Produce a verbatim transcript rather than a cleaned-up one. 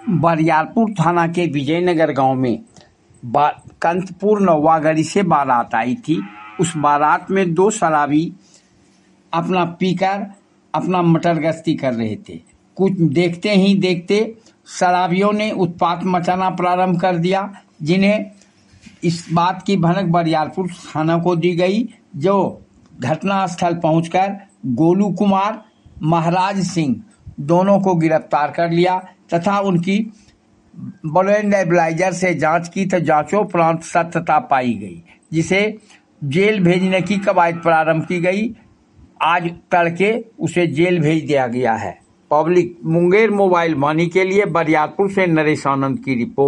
बरियारपुर थाना के विजयनगर गांव में कंतपुर नौवागढ़ी से बारात आई थी। उस बारात में दो शराबी अपना पीकर अपना मटर गश्ती कर रहे थे। कुछ देखते ही देखते शराबियों ने उत्पात मचाना प्रारंभ कर दिया, जिन्हें इस बात की भनक बरियारपुर थाना को दी गई, जो घटनास्थल पहुंचकर गोलू कुमार, महाराज सिंह दोनों को गिरफ्तार कर लिया तथा उनकी बुलेट नेबुलाइजर से जांच की तो जांचोपरांत सत्यता पाई गई, जिसे जेल भेजने की कवायद प्रारंभ की गई। आज तड़के उसे जेल भेज दिया गया है। पब्लिक मुंगेर मोबाइल वाणी के लिए बरियारपुर से नरेश आनंद की रिपोर्ट।